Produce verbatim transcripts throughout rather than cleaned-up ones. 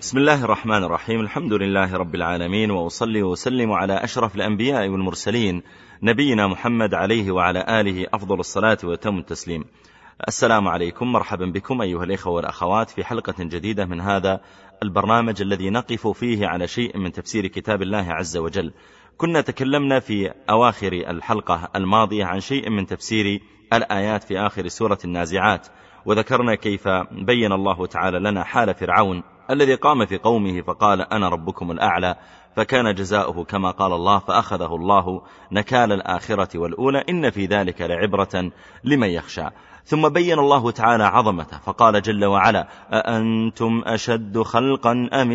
بسم الله الرحمن الرحيم. الحمد لله رب العالمين، وأصلي وسلم على أشرف الأنبياء والمرسلين نبينا محمد عليه وعلى آله أفضل الصلاة وتم التسليم. السلام عليكم، مرحبا بكم أيها الإخوة والأخوات في حلقة جديدة من هذا البرنامج الذي نقف فيه على شيء من تفسير كتاب الله عز وجل. كنا تكلمنا في أواخر الحلقة الماضية عن شيء من تفسير الآيات في آخر سورة النازعات، وذكرنا كيف بين الله تعالى لنا حال فرعون الذي قام في قومه فقال أنا ربكم الأعلى، فكان جزاؤه كما قال الله فأخذه الله نكال الآخرة والأولى إن في ذلك لعبرة لمن يخشى. ثم بين الله تعالى عظمته فقال جل وعلا أأنتم أشد خلقا أم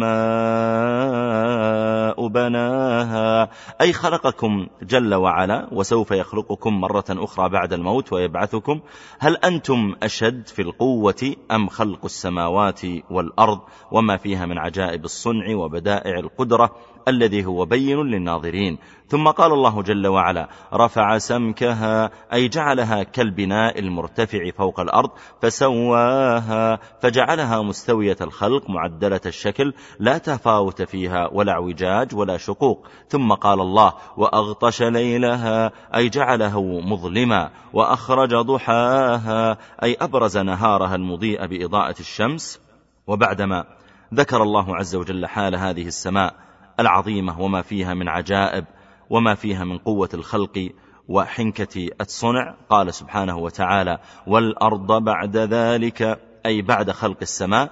السماء بناها، أي خلقكم جل وعلا وسوف يخلقكم مرة أخرى بعد الموت ويبعثكم. هل أنتم أشد في القوة أم خلق السماوات والأرض وما فيها من عجائب الصنع وبدائع القدرة الذي هو بين للناظرين. ثم قال الله جل وعلا رفع سمكها، أي جعلها كالبناء المرتفع فوق الأرض فسواها، فجعلها مستوية الخلق معدلة الشكل لا تفاوت فيها ولا اعوجاج ولا شقوق. ثم قال الله وأغطش ليلها، أي جعله مظلما، وأخرج ضحاها، أي أبرز نهارها المضيء بإضاءة الشمس. وبعدما ذكر الله عز وجل حال هذه السماء العظيمة وما فيها من عجائب وما فيها من قوة الخلق وحنكة الصنع، قال سبحانه وتعالى والأرض بعد ذلك، أي بعد خلق السماء،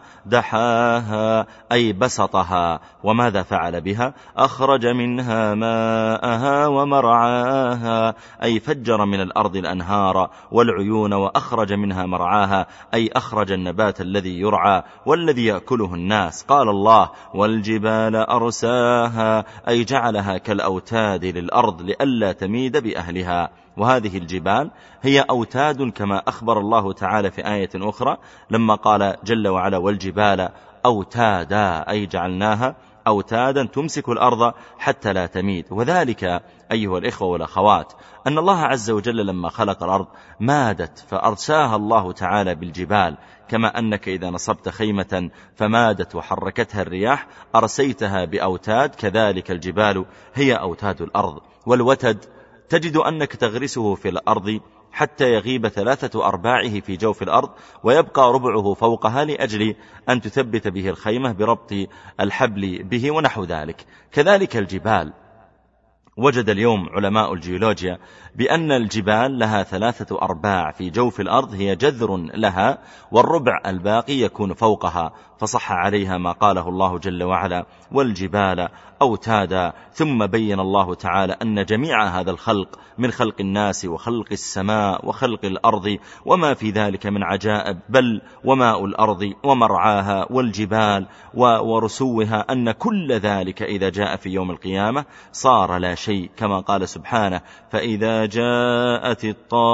دحاها، أي بسطها. وماذا فعل بها؟ أخرج منها ماءها ومرعاها، أي فجر من الأرض الأنهار والعيون، وأخرج منها مرعاها، أي أخرج النبات الذي يرعى والذي يأكله الناس. قال الله والجبال أرساها، أي جعلها كالأوتاد للأرض لئلا تميد بأهلها. وهذه الجبال هي أوتاد كما أخبر الله تعالى في آية أخرى لما قال جل وعلا والجبال أوتادا، أي جعلناها أوتادا تمسك الأرض حتى لا تميد. وذلك أيها الإخوة والأخوات أن الله عز وجل لما خلق الأرض مادت فأرساها الله تعالى بالجبال، كما أنك إذا نصبت خيمة فمادت وحركتها الرياح أرسيتها بأوتاد، كذلك الجبال هي أوتاد الأرض. والوتد تجد أنك تغرسه في الأرض حتى يغيب ثلاثة أرباعه في جوف الأرض ويبقى ربعه فوقها لأجل أن تثبت به الخيمة بربط الحبل به ونحو ذلك. كذلك الجبال، وجد اليوم علماء الجيولوجيا بأن الجبال لها ثلاثة أرباع في جوف الأرض هي جذر لها، والربع الباقي يكون فوقها، فصح عليها ما قاله الله جل وعلا والجبال أوتادا. ثم بين الله تعالى أن جميع هذا الخلق من خلق الناس وخلق السماء وخلق الأرض وما في ذلك من عجائب، بل وماء الأرض ومرعاها والجبال ورسوها، أن كل ذلك إذا جاء في يوم القيامة صار لا شيء، كما قال سبحانه فإذا جاءت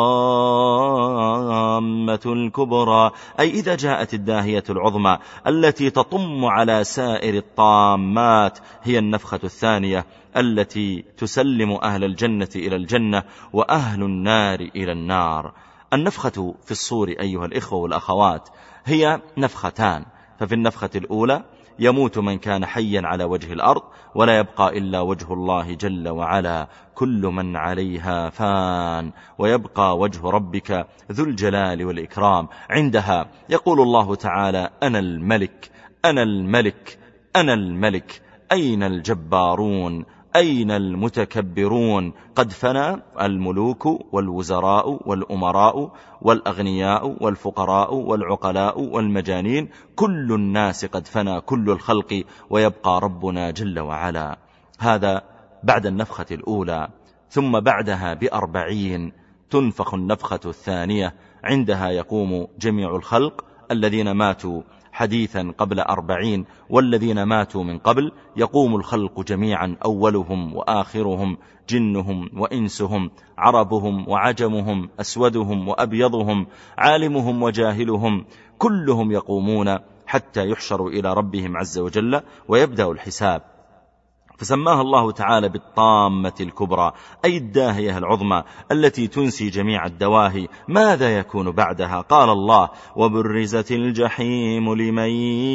الطامة الكبرى، أي إذا جاءت الداهية العظمى التي تطم على سائر الطامات، هي النفخة الثانية التي تسلم أهل الجنة إلى الجنة وأهل النار إلى النار. النفخة في الصور أيها الإخوة والأخوات هي نفختان، ففي النفخة الأولى يموت من كان حيا على وجه الأرض ولا يبقى إلا وجه الله جل وعلا، كل من عليها فان ويبقى وجه ربك ذو الجلال والإكرام. عندها يقول الله تعالى أنا الملك أنا الملك أنا الملك، أين الجبارون أين المتكبرون؟ قد فنى الملوك والوزراء والأمراء والأغنياء والفقراء والعقلاء والمجانين، كل الناس قد فنى كل الخلق ويبقى ربنا جل وعلا. هذا بعد النفخة الأولى. ثم بعدها بأربعين تنفخ النفخة الثانية، عندها يقوم جميع الخلق الذين ماتوا حديثا قبل أربعين والذين ماتوا من قبل، يقوم الخلق جميعا أولهم وآخرهم، جنهم وإنسهم، عربهم وعجمهم، أسودهم وأبيضهم، عالمهم وجاهلهم، كلهم يقومون حتى يحشروا إلى ربهم عز وجل ويبدأ الحساب. فسماها الله تعالى بالطامة الكبرى، أي الداهية العظمى التي تنسي جميع الدواهي. ماذا يكون بعدها؟ قال الله: وبرزت الجحيم لمن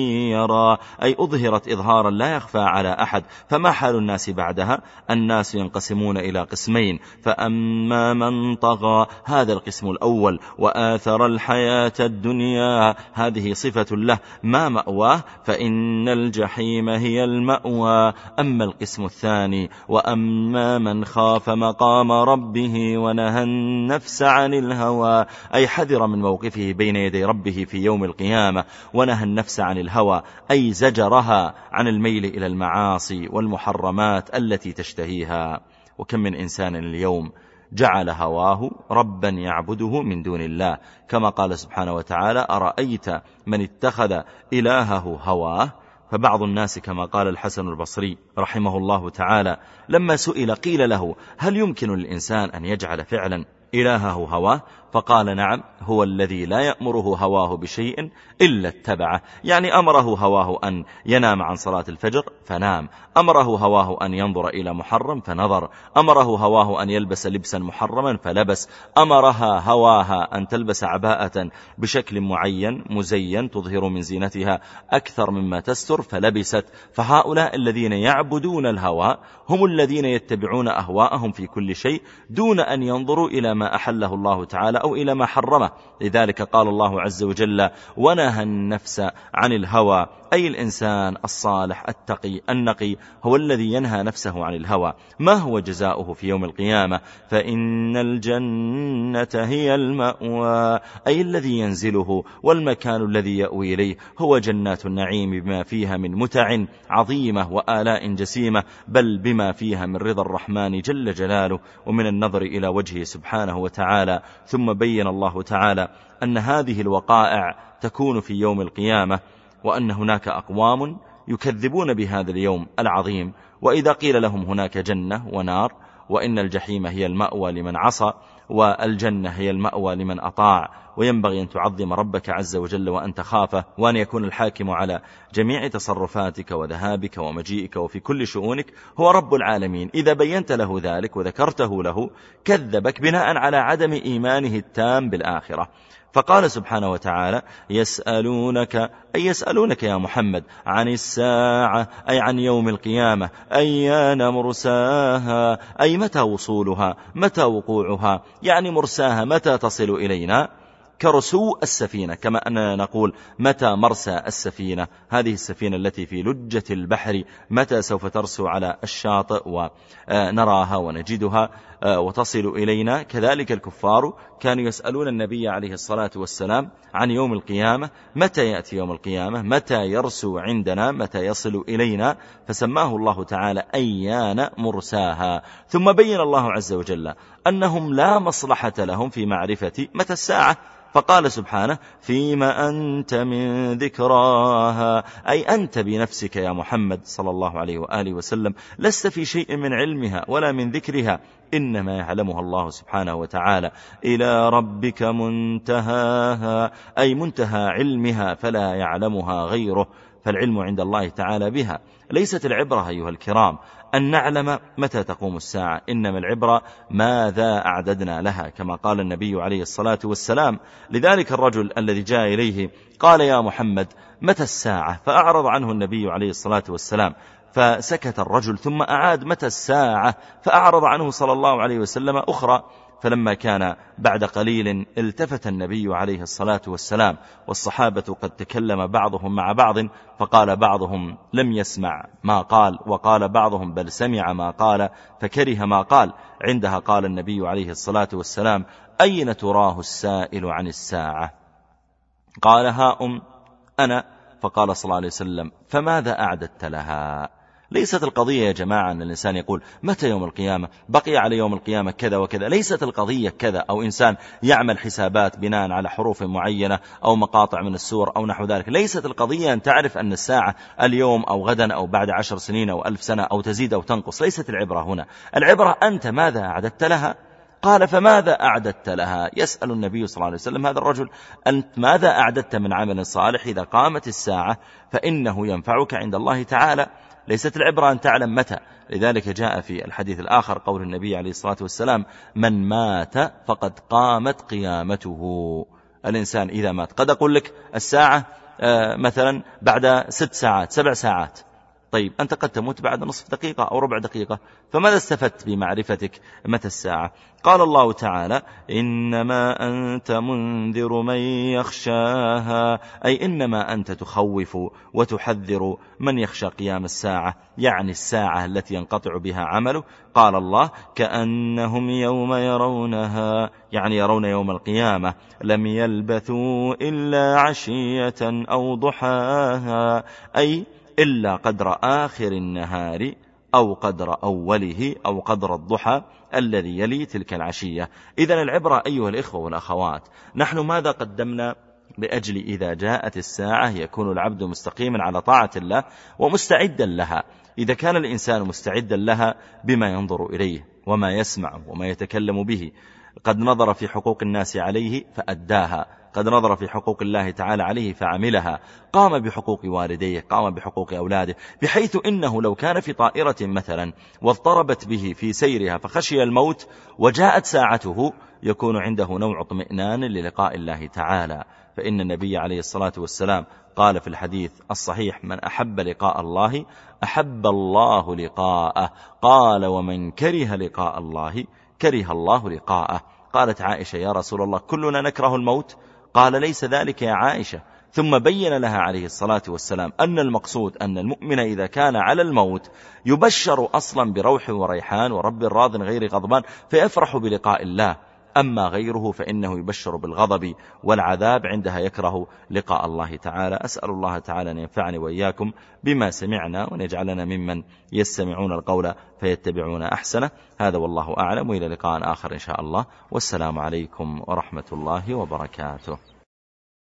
يرى، أي أظهرت إظهارا لا يخفى على أحد. فما حال الناس بعدها؟ الناس ينقسمون إلى قسمين: فأما من طغى، هذا القسم الأول، وآثر الحياة الدنيا، هذه صفة له، ما مأواه؟ فإن الجحيم هي المأوى. أما القسم الثاني: وأما من خاف مقام ربه ونهى النفس عن الهوى، أي حذر من موقفه بين يدي ربه في يوم القيامة، ونهى النفس عن الهوى، أي زجرها عن الميل إلى المعاصي والمحرمات التي تشتهيها. وكم من إنسان اليوم جعل هواه ربا يعبده من دون الله، كما قال سبحانه وتعالى: أرأيت من اتخذ إلهه هواه. فبعض الناس كما قال الحسن البصري رحمه الله تعالى لما سئل قيل له: هل يمكن للإنسان أن يجعل فعلا إلهه هواه؟ فقال: نعم، هو الذي لا يأمره هواه بشيء إلا اتبعه. يعني أمره هواه أن ينام عن صلاة الفجر فنام، أمره هواه أن ينظر إلى محرم فنظر، أمره هواه أن يلبس لبسا محرما فلبس، أمرها هواها أن تلبس عباءة بشكل معين مزين تظهر من زينتها أكثر مما تستر فلبست. فهؤلاء الذين يعبدون الهوى هم الذين يتبعون أهواءهم في كل شيء دون أن ينظروا إلى ما أحله الله تعالى أو إلى ما حرمه. لذلك قال الله عز وجل: ونهى النفس عن الهوى، أي الإنسان الصالح التقي النقي هو الذي ينهى نفسه عن الهوى. ما هو جزاؤه في يوم القيامة؟ فإن الجنة هي المأوى، أي الذي ينزله والمكان الذي يأوي إليه هو جنات النعيم بما فيها من متع عظيمة وآلاء جسيمة، بل بما فيها من رضا الرحمن جل جلاله ومن النظر إلى وجهه سبحانه وتعالى. ثم بين الله تعالى أن هذه الوقائع تكون في يوم القيامة، وأن هناك أقوام يكذبون بهذا اليوم العظيم، وإذا قيل لهم هناك جنة ونار، وإن الجحيم هي المأوى لمن عصى والجنة هي المأوى لمن أطاع، وينبغي أن تعظم ربك عز وجل وأن تخافه، وأن يكون الحاكم على جميع تصرفاتك وذهابك ومجيئك وفي كل شؤونك هو رب العالمين. إذا بينت له ذلك وذكرته له كذبك بناء على عدم إيمانه التام بالآخرة. فقال سبحانه وتعالى: يسألونك، أي يسألونك يا محمد عن الساعة، أي عن يوم القيامة، أيان مرساها، أي متى وصولها، متى وقوعها، يعني مرساها متى تصل إلينا، كرسو السفينة، كما أننا نقول متى مرسى السفينة، هذه السفينة التي في لجة البحر متى سوف ترسو على الشاطئ ونراها ونجدها وتصل إلينا. كذلك الكفار كانوا يسألون النبي عليه الصلاة والسلام عن يوم القيامة، متى يأتي يوم القيامة، متى يرسو عندنا، متى يصل إلينا، فسماه الله تعالى أيان مرساها. ثم بين الله عز وجل أنهم لا مصلحة لهم في معرفة متى الساعة، فقال سبحانه: فيما أنت من ذكراها، أي أنت بنفسك يا محمد صلى الله عليه وآله وسلم لست في شيء من علمها ولا من ذكرها، إنما يعلمها الله سبحانه وتعالى. إلى ربك منتهاها، أي منتهى علمها فلا يعلمها غيره، فالعلم عند الله تعالى بها. ليست العبرة أيها الكرام أن نعلم متى تقوم الساعة، إنما العبرة ماذا أعددنا لها، كما قال النبي عليه الصلاة والسلام. لذلك الرجل الذي جاء إليه قال: يا محمد متى الساعة؟ فأعرض عنه النبي عليه الصلاة والسلام، فسكت الرجل، ثم أعاد: متى الساعة؟ فأعرض عنه صلى الله عليه وسلم أخرى. فلما كان بعد قليل التفت النبي عليه الصلاة والسلام، والصحابة قد تكلم بعضهم مع بعض، فقال بعضهم: لم يسمع ما قال، وقال بعضهم: بل سمع ما قال فكره ما قال. عندها قال النبي عليه الصلاة والسلام: أين تراه السائل عن الساعة؟ قال: ها أم أنا. فقال صلى الله عليه وسلم: فماذا أعددت لها؟ ليست القضية يا جماعة أن الإنسان يقول متى يوم القيامة، بقي على يوم القيامة كذا وكذا، ليست القضية كذا، أو إنسان يعمل حسابات بناء على حروف معينة أو مقاطع من السور أو نحو ذلك. ليست القضية أن تعرف أن الساعة اليوم أو غدا أو بعد عشر سنين أو ألف سنة أو تزيد أو تنقص، ليست العبرة هنا. العبرة أنت ماذا أعددت لها؟ قال: فماذا أعددت لها؟ يسأل النبي صلى الله عليه وسلم هذا الرجل: أنت ماذا أعددت من عمل صالح إذا قامت الساعة فإنه ينفعك عند الله تعالى؟ ليست العبرة أن تعلم متى. لذلك جاء في الحديث الآخر قول النبي عليه الصلاة والسلام: من مات فقد قامت قيامته. الإنسان إذا مات قد أقول لك الساعة مثلا بعد ست ساعات سبع ساعات، طيب أنت قد تموت بعد نصف دقيقة أو ربع دقيقة، فماذا استفدت بمعرفتك متى الساعة؟ قال الله تعالى: إنما أنت منذر من يخشاها، أي إنما أنت تخوف وتحذر من يخشى قيام الساعة، يعني الساعة التي ينقطع بها عمله. قال الله: كأنهم يوم يرونها، يعني يرون يوم القيامة، لم يلبثوا إلا عشية أو ضحاها، أي إلا قدر آخر النهار أو قدر أوله أو قدر الضحى الذي يلي تلك العشية. إذن العبرة أيها الإخوة والأخوات، نحن ماذا قدمنا لأجل إذا جاءت الساعة يكون العبد مستقيما على طاعة الله ومستعدا لها؟ إذا كان الإنسان مستعدا لها بما ينظر إليه وما يسمع وما يتكلم به، قد نظر في حقوق الناس عليه فأداها، قد نظر في حقوق الله تعالى عليه فعملها، قام بحقوق والديه، قام بحقوق أولاده، بحيث إنه لو كان في طائرة مثلا واضطربت به في سيرها فخشي الموت وجاءت ساعته، يكون عنده نوع اطمئنان للقاء الله تعالى. فإن النبي عليه الصلاة والسلام قال في الحديث الصحيح: من أحب لقاء الله أحب الله لقاءه، قال: ومن كره لقاء الله كره الله لقاءه. قالت عائشة: يا رسول الله كلنا نكره الموت؟ قال: ليس ذلك يا عائشة. ثم بين لها عليه الصلاة والسلام أن المقصود أن المؤمن إذا كان على الموت يبشر أصلا بروح وريحان ورب راض غير غضبان فيفرح بلقاء الله، أما غيره فإنه يبشر بالغضب والعذاب، عندها يكره لقاء الله تعالى. أسأل الله تعالى أن ينفعني وإياكم بما سمعنا وأن يجعلنا ممن يستمعون القول فيتبعون أحسنه. هذا والله أعلم، وإلى لقاء آخر إن شاء الله، والسلام عليكم ورحمة الله وبركاته.